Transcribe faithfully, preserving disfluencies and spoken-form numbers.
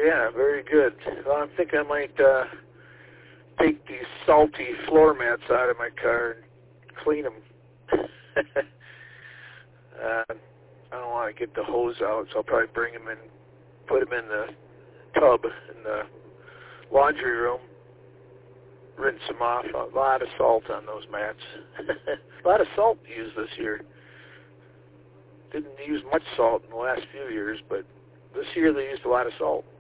yeah, very good. Well, I think I might uh, take these salty floor mats out of my car and clean them. uh, I don't want to get the hose out, so I'll probably bring them in, put them in the tub in the laundry room, rinse them off. A lot of salt on those mats. A lot of salt used this year. Didn't use much salt in the last few years, but this year they used a lot of salt.